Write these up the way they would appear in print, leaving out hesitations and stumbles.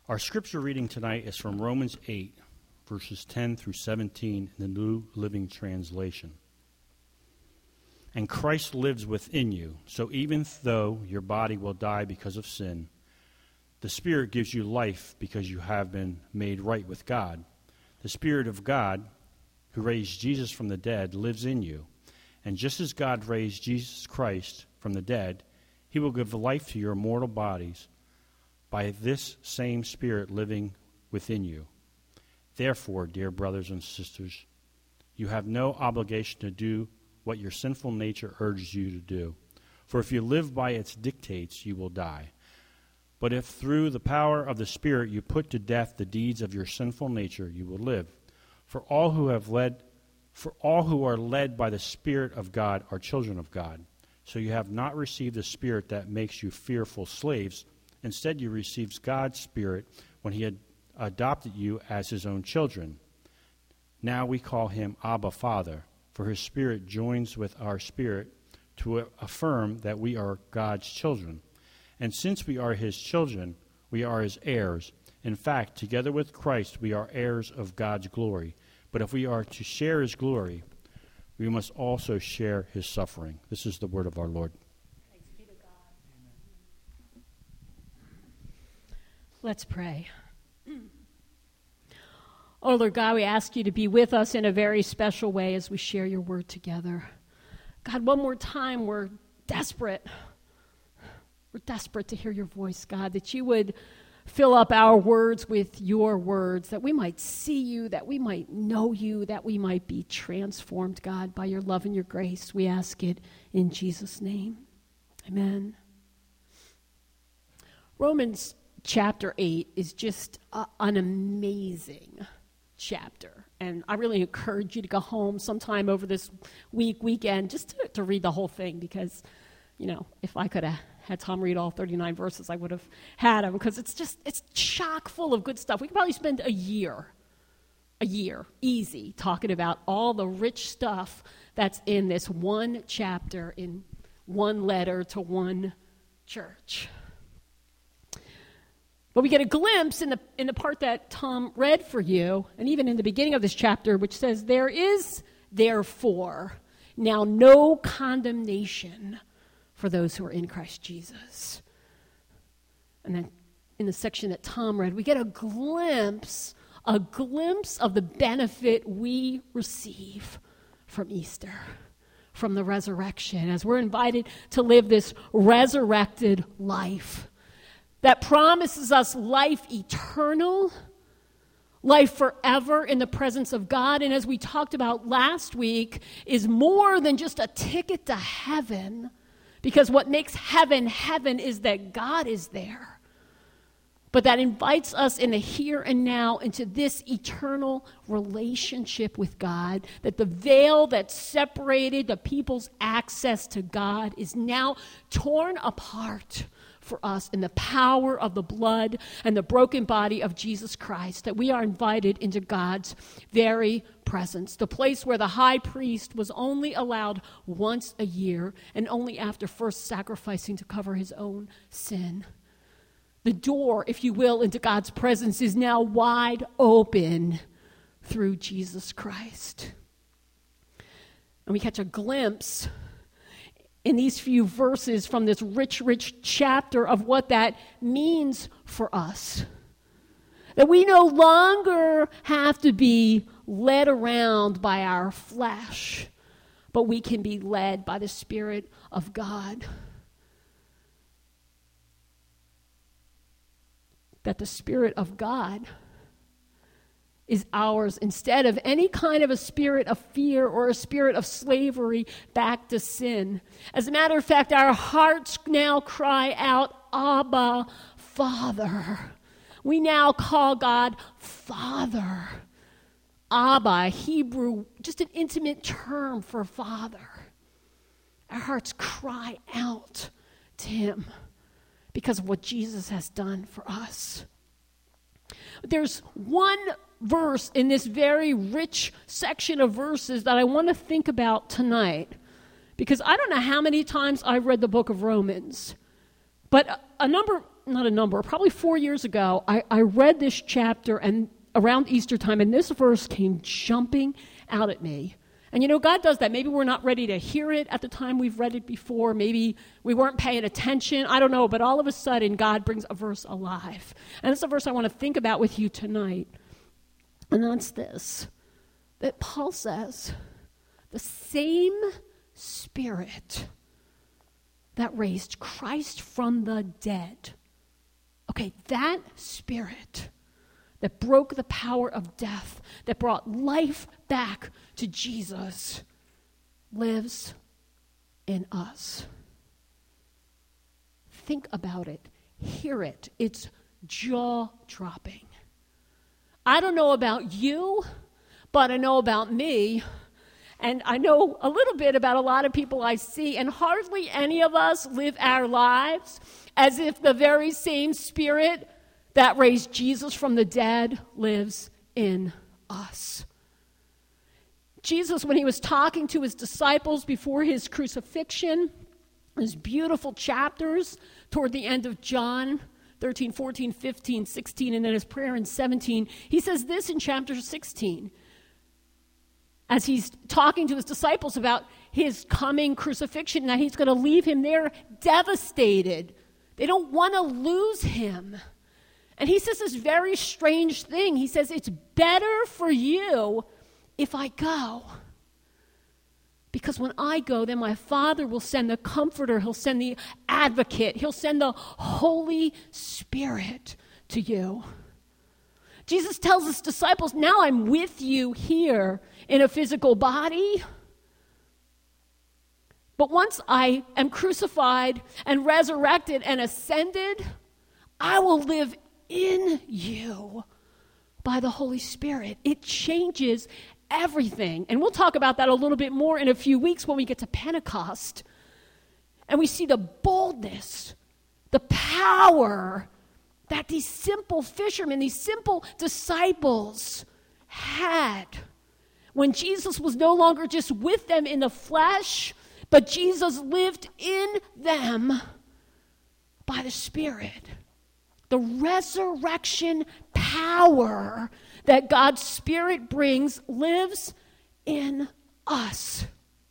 Our scripture reading tonight is from Romans 8, verses 10 through 17 in the New Living Translation. And Christ lives within you, so even though your body will die because of sin, the Spirit gives you life because you have been made right with God. The Spirit of God, who raised Jesus from the dead, lives in you. And just as God raised Jesus Christ from the dead, he will give life to your mortal bodies by this same Spirit living within you. Therefore, dear brothers and sisters, you have no obligation to do what your sinful nature urges you to do. For if you live by its dictates, you will die. But if through the power of the Spirit you put to death the deeds of your sinful nature, you will live. For all who are led by the Spirit of God are children of God. So you have not received the spirit that makes you fearful slaves. Instead, you received God's Spirit when he had adopted you as his own children. Now we call him Abba, Father, for his Spirit joins with our spirit to affirm that we are God's children. And since we are his children, we are his heirs. In fact, together with Christ, we are heirs of God's glory. But if we are to share his glory, we must also share his suffering. This is the word of our Lord. Thanks be to God. Let's pray. Oh, Lord God, we ask you to be with us in a very special way as we share your word together. God, one more time, we're desperate. We're desperate to hear your voice, God, that you would fill up our words with your words, that we might see you, that we might know you, that we might be transformed, God, by your love and your grace. We ask it in Jesus' name. Amen. Romans chapter 8 is just an amazing chapter. And I really encourage you to go home sometime over this weekend, just to read the whole thing, because, you know, if I could have had Tom read all 39 verses, I would have had him, because it's chock full of good stuff. We could probably spend a year, easy, talking about all the rich stuff that's in this one chapter, in one letter to one church. But we get a glimpse in the part that Tom read for you, and even in the beginning of this chapter, which says, there is therefore now no condemnation for those who are in Christ Jesus. And then in the section that Tom read, we get a glimpse of the benefit we receive from Easter, from the resurrection, as we're invited to live this resurrected life that promises us life eternal, life forever in the presence of God. And as we talked about last week, is more than just a ticket to heaven, because what makes heaven heaven is that God is there. But that invites us in the here and now into this eternal relationship with God, that the veil that separated the people's access to God is now torn apart for us in the power of the blood and the broken body of Jesus Christ, that we are invited into God's very presence, the place where the high priest was only allowed once a year and only after first sacrificing to cover his own sin. The door, if you will, into God's presence is now wide open through Jesus Christ. And we catch a glimpse in these few verses from this rich, rich chapter of what that means for us. That we no longer have to be led around by our flesh, but we can be led by the Spirit of God. That the Spirit of God is ours instead of any kind of a spirit of fear or a spirit of slavery back to sin. As a matter of fact, our hearts now cry out, Abba, Father. We now call God Father. Abba, Hebrew, just an intimate term for Father. Our hearts cry out to him because of what Jesus has done for us. There's one verse in this very rich section of verses that I want to think about tonight, because I don't know how many times I've read the book of Romans, but a number probably 4 years ago, I read this chapter and around Easter time, and this verse came jumping out at me. And you know, God does that. Maybe we're not ready to hear it at the time we've read it before. Maybe we weren't paying attention. I don't know. But all of a sudden, God brings a verse alive. And it's a verse I want to think about with you tonight. And that's this, that Paul says, the same Spirit that raised Christ from the dead. Okay, that Spirit that broke the power of death, that brought life back to Jesus, lives in us. Think about it. Hear it. It's jaw-dropping. I don't know about you, but I know about me, and I know a little bit about a lot of people I see, and hardly any of us live our lives as if the very same Spirit that raised Jesus from the dead lives in us. Jesus, when he was talking to his disciples before his crucifixion, these beautiful chapters toward the end of John 13, 14, 15, 16, and then his prayer in 17, he says this in chapter 16. As he's talking to his disciples about his coming crucifixion, that he's going to leave him there devastated. They don't want to lose him. And he says this very strange thing. He says, it's better for you if I go. Because when I go, then my Father will send the Comforter. He'll send the Advocate. He'll send the Holy Spirit to you. Jesus tells his disciples, now I'm with you here in a physical body. But once I am crucified and resurrected and ascended, I will live in you by the Holy Spirit. It changes everything. And we'll talk about that a little bit more in a few weeks when we get to Pentecost. And we see the boldness, the power that these simple fishermen, these simple disciples had when Jesus was no longer just with them in the flesh, but Jesus lived in them by the Spirit. The resurrection power that God's Spirit brings lives in us.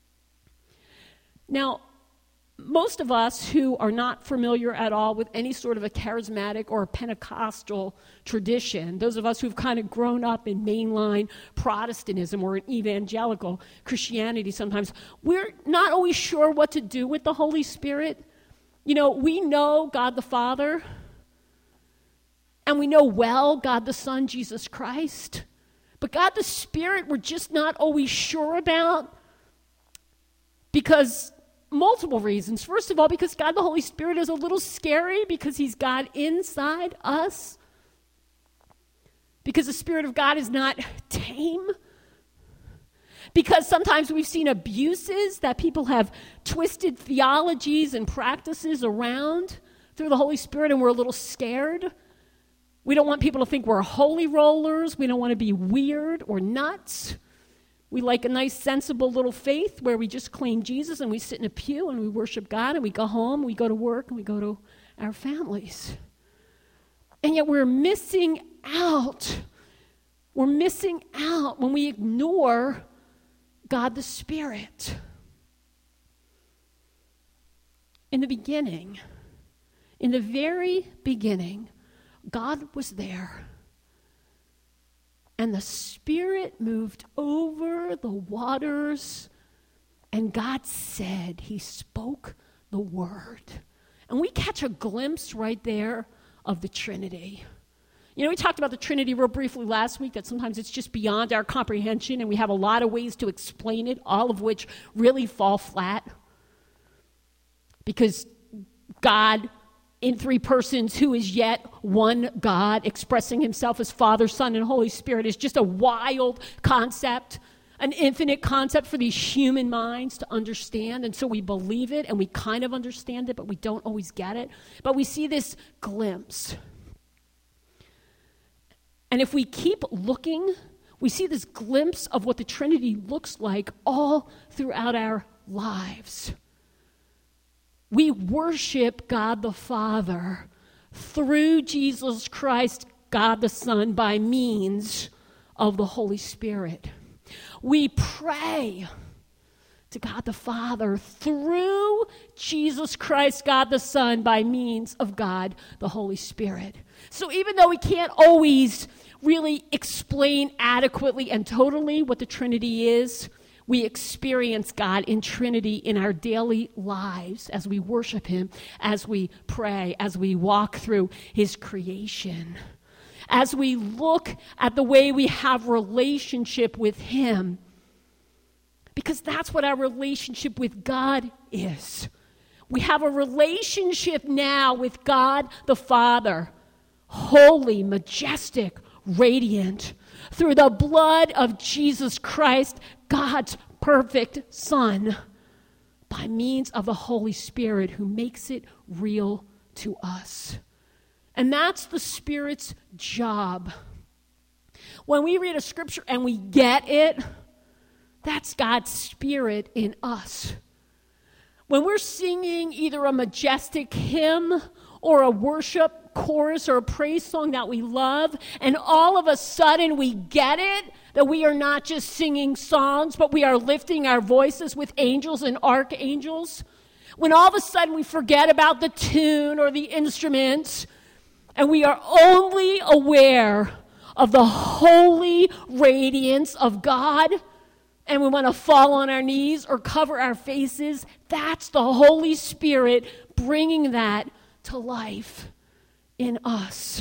Now, most of us who are not familiar at all with any sort of a charismatic or a Pentecostal tradition, those of us who've kind of grown up in mainline Protestantism or in evangelical Christianity sometimes, we're not always sure what to do with the Holy Spirit. You know, we know God the Father, and we know well God the Son, Jesus Christ. But God the Spirit, we're just not always sure about because multiple reasons. First of all, because God the Holy Spirit is a little scary because he's God inside us. Because the Spirit of God is not tame. Because sometimes we've seen abuses that people have twisted theologies and practices around through the Holy Spirit, and we're a little scared. We don't want people to think we're holy rollers. We don't want to be weird or nuts. We like a nice, sensible little faith where we just claim Jesus and we sit in a pew and we worship God and we go home, we go to work, and we go to our families. And yet we're missing out. We're missing out when we ignore God the Spirit. In the beginning, in the very beginning, God was there. And the Spirit moved over the waters, and God said, he spoke the word. And we catch a glimpse right there of the Trinity. You know, we talked about the Trinity real briefly last week, that sometimes it's just beyond our comprehension, and we have a lot of ways to explain it, all of which really fall flat. Because God in three persons, who is yet one God, expressing himself as Father, Son, and Holy Spirit, is just a wild concept, an infinite concept for these human minds to understand. And so we believe it, and we kind of understand it, but we don't always get it. But we see this glimpse. And if we keep looking, we see this glimpse of what the Trinity looks like all throughout our lives. We worship God the Father through Jesus Christ, God the Son, by means of the Holy Spirit. We pray to God the Father through Jesus Christ, God the Son, by means of God the Holy Spirit. So even though we can't always really explain adequately and totally what the Trinity is, we experience God in Trinity in our daily lives as we worship him, as we pray, as we walk through his creation, as we look at the way we have relationship with him, because that's what our relationship with God is. We have a relationship now with God the Father, holy, majestic, radiant, through the blood of Jesus Christ, God's perfect Son, by means of the Holy Spirit who makes it real to us. And that's the Spirit's job. When we read a scripture and we get it, that's God's Spirit in us. When we're singing either a majestic hymn or a worship chorus or a praise song that we love, and all of a sudden we get it, that we are not just singing songs, but we are lifting our voices with angels and archangels, when all of a sudden we forget about the tune or the instruments, and we are only aware of the holy radiance of God, and we want to fall on our knees or cover our faces, that's the Holy Spirit bringing that to life in us.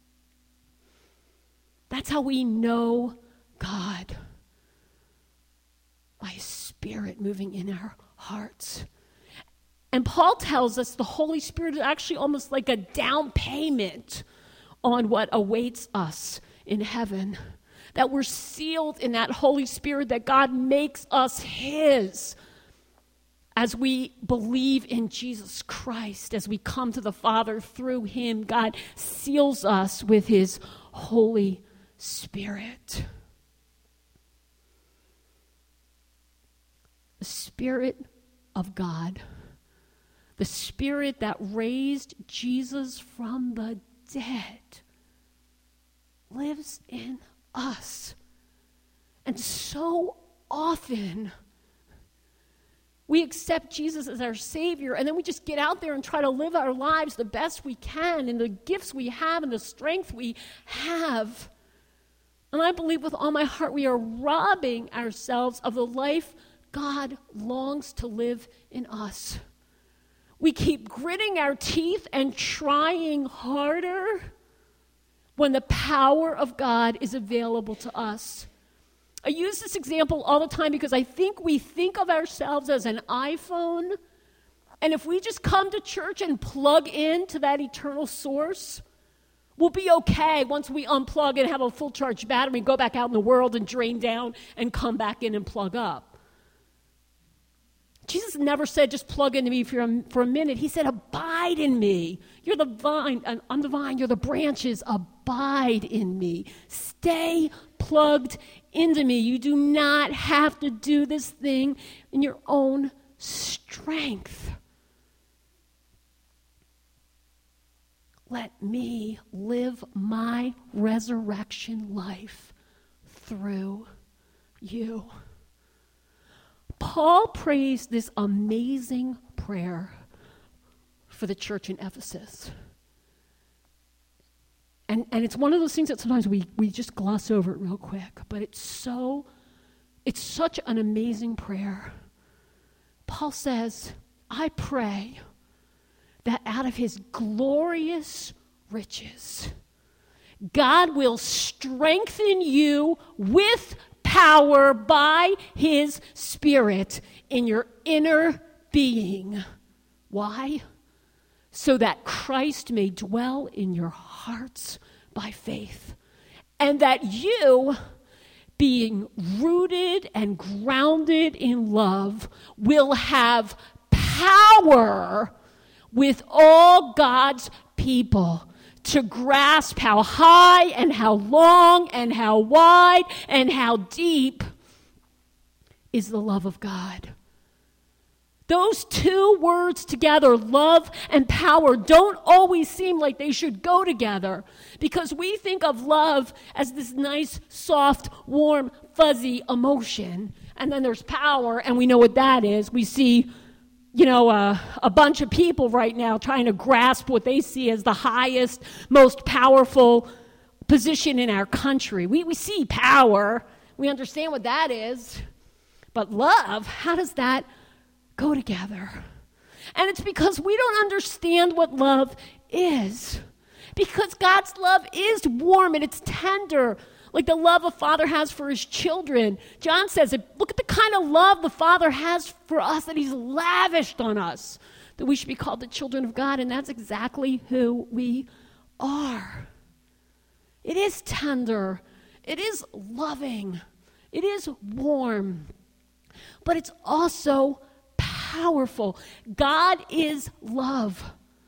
That's how we know God, by his Spirit moving in our hearts. And Paul tells us the Holy Spirit is actually almost like a down payment on what awaits us in heaven. That we're sealed in that Holy Spirit, that God makes us his as we believe in Jesus Christ, as we come to the Father through him. God seals us with his Holy Spirit. The Spirit of God, the Spirit that raised Jesus from the dead, lives in us. And so often we accept Jesus as our Savior, and then we just get out there and try to live our lives the best we can, and the gifts we have and the strength we have. And I believe with all my heart we are robbing ourselves of the life God longs to live in us. We keep gritting our teeth and trying harder when the power of God is available to us. I use this example all the time because I think we think of ourselves as an iPhone, and if we just come to church and plug into that eternal source, we'll be okay once we unplug and have a full charge battery, go back out in the world and drain down and come back in and plug up. Jesus never said, just plug into me for a minute. He said, abide in me. You're the vine, I'm the vine, you're the branches. Abide in me. Stay plugged into me. You do not have to do this thing in your own strength. Let me live my resurrection life through you. Paul prays this amazing prayer for the church in Ephesus. And it's one of those things that sometimes we just gloss over it real quick, but it's such an amazing prayer. Paul says, I pray that out of his glorious riches, God will strengthen you with power by his Spirit in your inner being. Why? So that Christ may dwell in your hearts by faith, and that you, being rooted and grounded in love, will have power with all God's people to grasp how high and how long and how wide and how deep is the love of God, Those two words together, love and power, don't always seem like they should go together, because we think of love as this nice, soft, warm, fuzzy emotion. And then there's power, and we know what that is. We see, a bunch of people right now trying to grasp what they see as the highest, most powerful position in our country. We see power. We understand what that is. But love, how does that go together? And it's because we don't understand what love is. Because God's love is warm and it's tender, like the love a father has for his children. John says, look at the kind of love the Father has for us, that he's lavished on us, that we should be called the children of God, and that's exactly who we are. It is tender. It is loving. It is warm. But it's also powerful. God is love.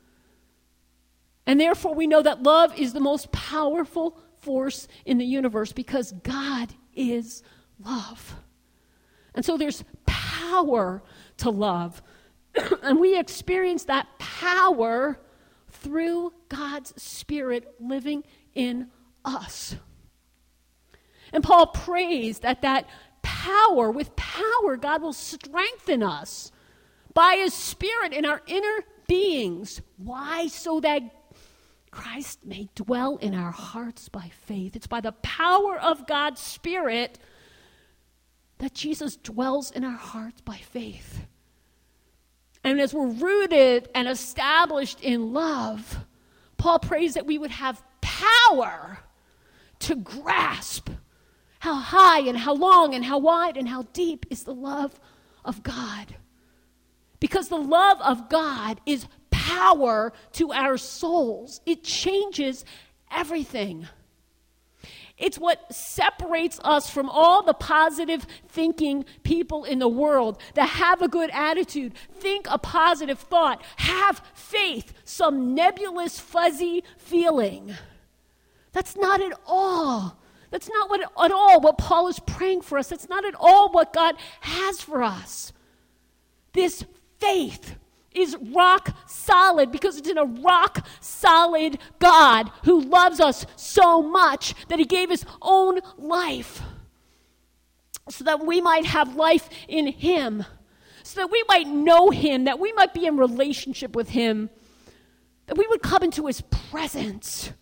And therefore we know that love is the most powerful force in the universe, because God is love. And so there's power to love. And we experience that power through God's Spirit living in us. And Paul prays that power, with power, God will strengthen us by his Spirit in our inner beings. Why? So that Christ may dwell in our hearts by faith. It's by the power of God's Spirit that Jesus dwells in our hearts by faith. And as we're rooted and established in love, Paul prays that we would have power to grasp how high and how long and how wide and how deep is the love of God. Because the love of God is power to our souls. It changes everything. It's what separates us from all the positive thinking people in the world that have a good attitude, think a positive thought, have faith, some nebulous, fuzzy feeling. That's not at all. That's not at all what Paul is praying for us. That's not at all what God has for us. This faith is rock solid because it's in a rock solid God who loves us so much that he gave his own life so that we might have life in him, so that we might know him, that we might be in relationship with him, that we would come into his presence.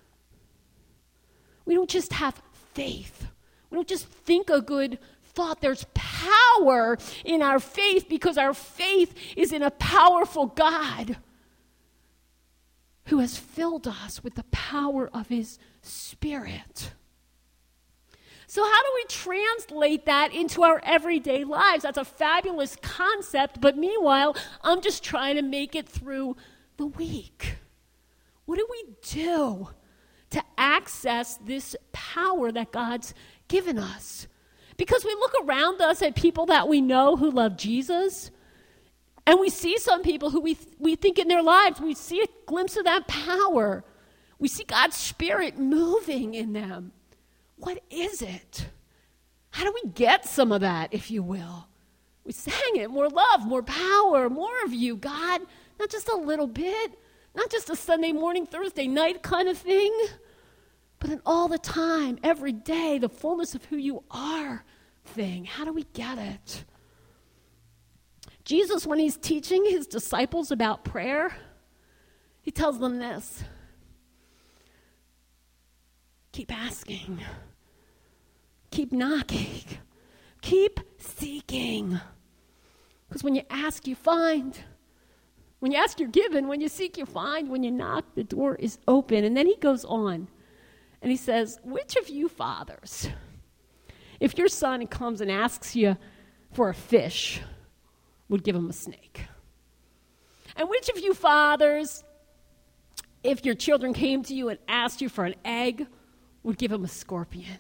We don't just have faith. We don't just think a good thought. There's power in our faith because our faith is in a powerful God who has filled us with the power of his Spirit. So how do we translate that into our everyday lives? That's a fabulous concept, but meanwhile, I'm just trying to make it through the week. What do we do to access this power that God's given us? Because we look around us at people that we know who love Jesus, and we see some people who we think in their lives, we see a glimpse of that power. We see God's Spirit moving in them. What is it? How do we get some of that, if you will? We sang it, more love, more power, more of you, God. Not just a little bit, not just a Sunday morning, Thursday night kind of thing, but an all the time, every day, the fullness of who you are thing. How do we get it? Jesus, when he's teaching his disciples about prayer, he tells them this: keep asking, keep knocking, keep seeking. Because when you ask, you find. When you ask, you're given. When you seek, you find. When you knock, the door is open. And then he goes on. And he says, which of you fathers, if your son comes and asks you for a fish, would give him a snake? And which of you fathers, if your children came to you and asked you for an egg, would give him a scorpion?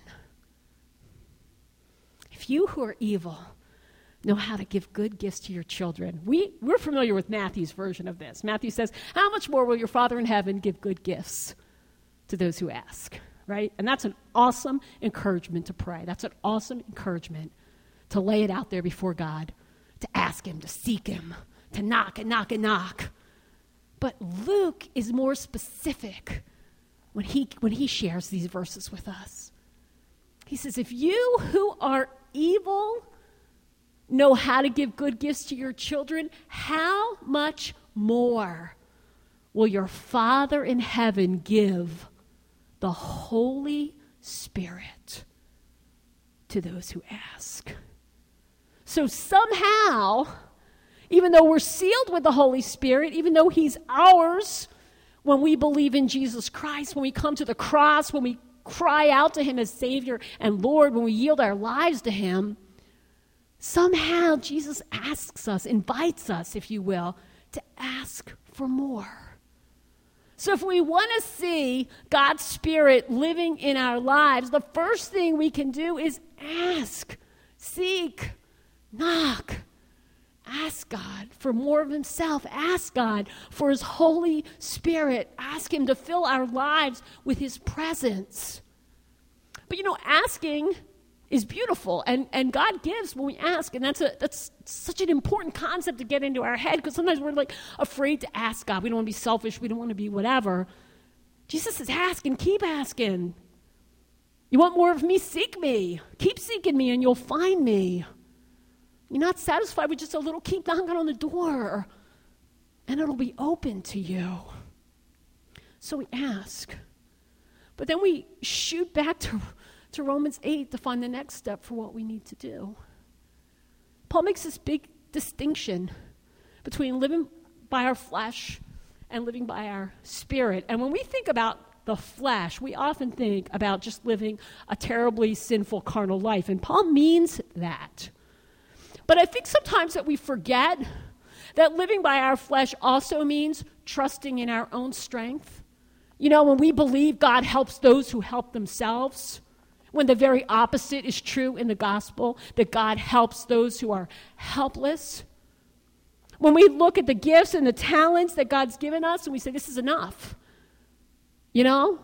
If you who are evil know how to give good gifts to your children. We're familiar with Matthew's version of this. Matthew says, how much more will your Father in heaven give good gifts to those who ask, right? And that's an awesome encouragement to pray. That's an awesome encouragement to lay it out there before God, to ask him, to seek him, to knock and knock and knock. But Luke is more specific when he shares these verses with us. He says, if you who are evil know how to give good gifts to your children, how much more will your Father in heaven give the Holy Spirit to those who ask? So somehow, even though we're sealed with the Holy Spirit, even though he's ours, when we believe in Jesus Christ, when we come to the cross, when we cry out to him as Savior and Lord, when we yield our lives to him, somehow Jesus asks us, invites us, if you will, to ask for more. So if we want to see God's Spirit living in our lives, the first thing we can do is ask, seek, knock. Ask God for more of himself. Ask God for his Holy Spirit. Ask him to fill our lives with his presence. But asking is beautiful, and God gives when we ask, and that's such an important concept to get into our head, because sometimes we're afraid to ask God. We don't want to be selfish. We don't want to be whatever. Jesus says, ask and keep asking. You want more of me? Seek me. Keep seeking me, and you'll find me. You're not satisfied with just a little, keep knocking on the door, and it'll be open to you. So we ask. But then we shoot back to Romans 8 to find the next step for what we need to do. Paul makes this big distinction between living by our flesh and living by our spirit. And when we think about the flesh, we often think about just living a terribly sinful carnal life. And Paul means that. But I think sometimes that we forget that living by our flesh also means trusting in our own strength. When we believe God helps those who help themselves, when the very opposite is true in the gospel, that God helps those who are helpless. When we look at the gifts and the talents that God's given us and we say, this is enough. I'm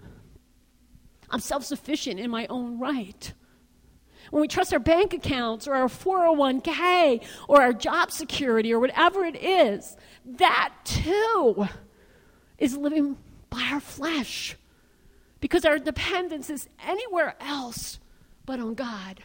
self-sufficient in my own right. When we trust our bank accounts or our 401k or our job security or whatever it is, that too is living by our flesh, because our dependence is anywhere else but on God.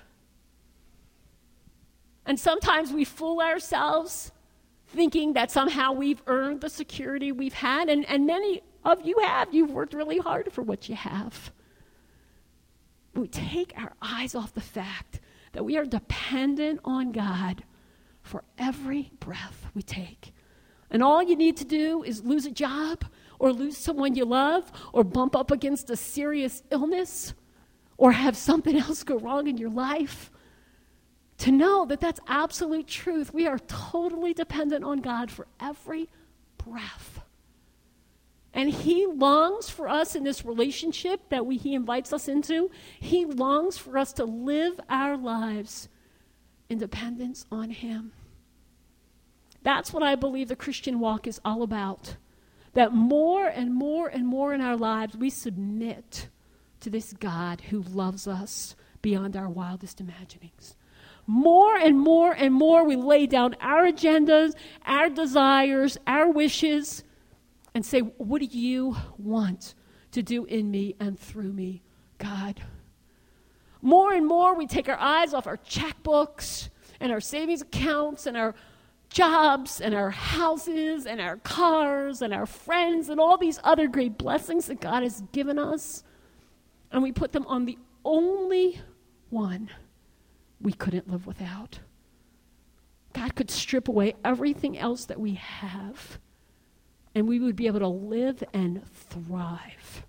And sometimes we fool ourselves thinking that somehow we've earned the security we've had, and many of you have. You've worked really hard for what you have. We take our eyes off the fact that we are dependent on God for every breath we take. And all you need to do is lose a job, or lose someone you love, or bump up against a serious illness, or have something else go wrong in your life, to know that that's absolute truth. We are totally dependent on God for every breath. And he longs for us in this relationship that he invites us into. He longs for us to live our lives in dependence on him. That's what I believe the Christian walk is all about. That more and more and more in our lives, we submit to this God who loves us beyond our wildest imaginings. More and more and more, we lay down our agendas, our desires, our wishes, and say, what do you want to do in me and through me, God? More and more, we take our eyes off our checkbooks and our savings accounts and our jobs and our houses and our cars and our friends and all these other great blessings that God has given us, and we put them on the only one we couldn't live without. God could strip away everything else that we have, and we would be able to live and thrive.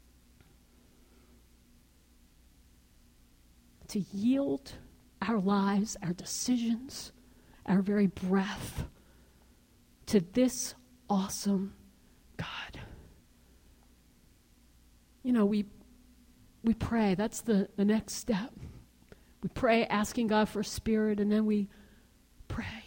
To yield our lives, our decisions, our very breath to this awesome God. We pray. That's the next step. We pray asking God for a spirit, and then we pray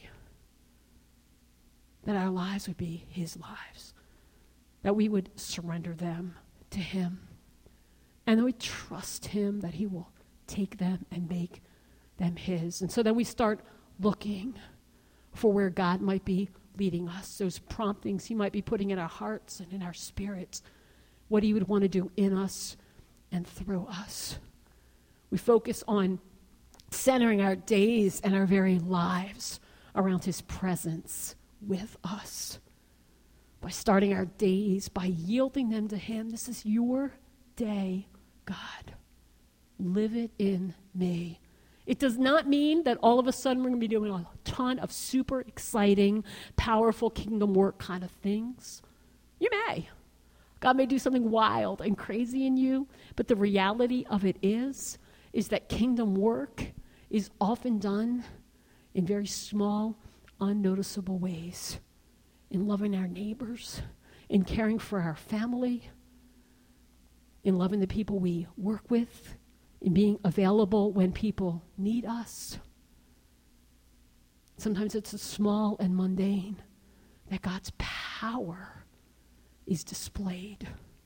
that our lives would be his lives, that we would surrender them to him, and that we trust him that he will take them and make them his. And so then we start looking for where God might be leading us, those promptings he might be putting in our hearts and in our spirits, what he would want to do in us and through us. We focus on centering our days and our very lives around his presence with us. By starting our days, by yielding them to him. This is your day, God. Live it in me. It does not mean that all of a sudden we're going to be doing a ton of super exciting, powerful kingdom work kind of things. You may. God may do something wild and crazy in you, but the reality of it is that kingdom work is often done in very small, unnoticeable ways. In loving our neighbors, in caring for our family, in loving the people we work with, in being available when people need us. Sometimes it's small and mundane that God's power is displayed.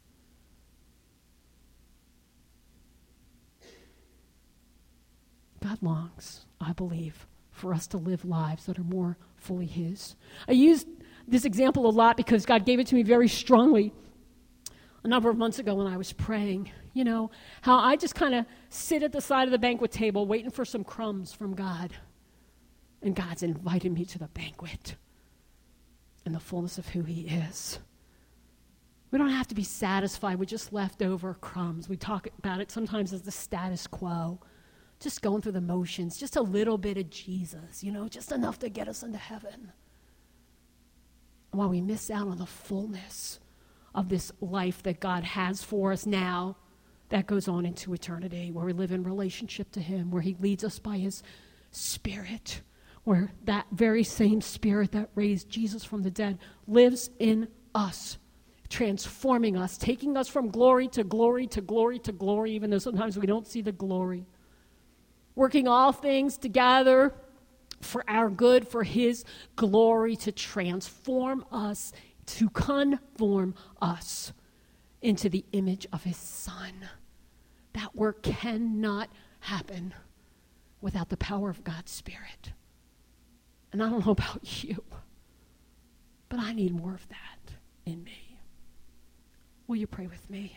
God longs, I believe, for us to live lives that are more fully his. I used this example a lot because God gave it to me very strongly a number of months ago when I was praying. You know, how I just kind of sit at the side of the banquet table waiting for some crumbs from God. And God's invited me to the banquet and the fullness of who he is. We don't have to be satisfied with just leftover crumbs. We talk about it sometimes as the status quo. Just going through the motions, just a little bit of Jesus, you know, just enough to get us into heaven. While we miss out on the fullness of this life that God has for us now, that goes on into eternity, where we live in relationship to him, where he leads us by his Spirit, where that very same Spirit that raised Jesus from the dead lives in us, transforming us, taking us from glory to glory to glory to glory, even though sometimes we don't see the glory. Working all things together for our good, for his glory, to transform us, to conform us into the image of his Son. That work cannot happen without the power of God's Spirit. And I don't know about you, but I need more of that in me. Will you pray with me?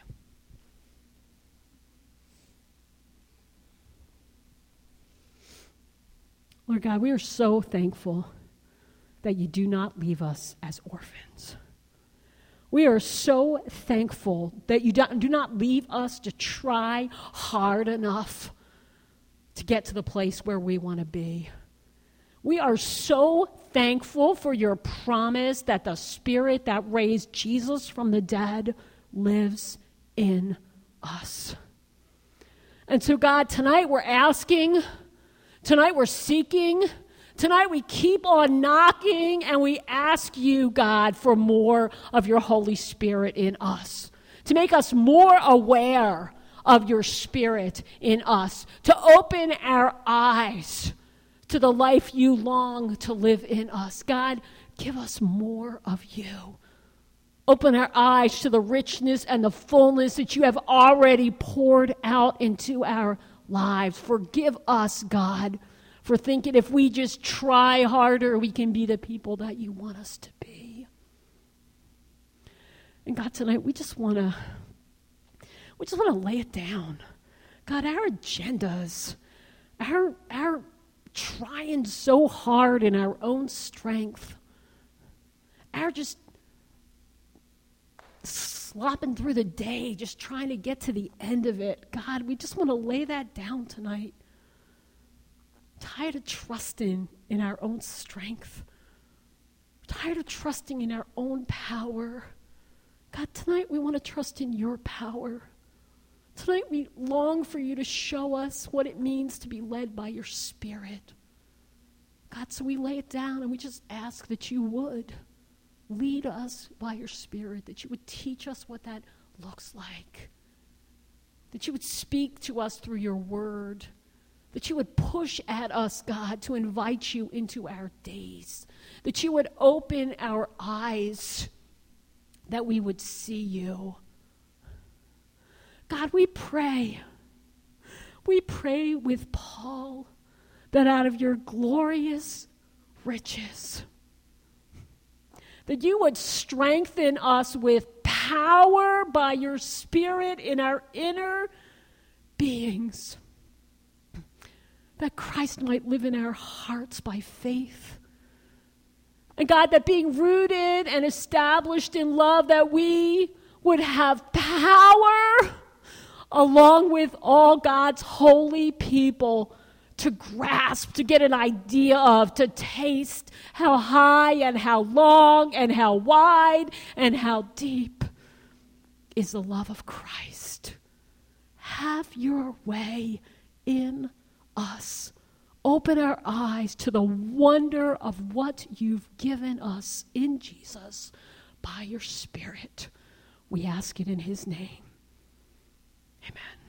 Lord God, we are so thankful that you do not leave us as orphans. We are so thankful that you do not leave us to try hard enough to get to the place where we want to be. We are so thankful for your promise that the Spirit that raised Jesus from the dead lives in us. And so, God, tonight we're asking, tonight we're seeking, tonight we keep on knocking, and we ask you, God, for more of your Holy Spirit in us, to make us more aware of your Spirit in us, to open our eyes to the life you long to live in us. God, give us more of you. Open our eyes to the richness and the fullness that you have already poured out into our lives. Forgive us, God, for thinking if we just try harder, we can be the people that you want us to be. And God, tonight we just want to lay it down. God, our agendas, our trying so hard in our own strength, our just slopping through the day, just trying to get to the end of it. God, we just want to lay that down tonight. Tired of trusting in our own strength. Tired of trusting in our own power. God, tonight we want to trust in your power. Tonight we long for you to show us what it means to be led by your Spirit. God, so we lay it down and we just ask that you would lead us by your Spirit, that you would teach us what that looks like, that you would speak to us through your word, that you would push at us, God, to invite you into our days, that you would open our eyes, that we would see you. God, we pray with Paul that out of your glorious riches. That you would strengthen us with power by your Spirit in our inner beings. That Christ might live in our hearts by faith. And God, that being rooted and established in love, that we would have power along with all God's holy people to grasp, to get an idea of, to taste how high and how long and how wide and how deep is the love of Christ. Have your way in us. Open our eyes to the wonder of what you've given us in Jesus by your Spirit. We ask it in his name. Amen.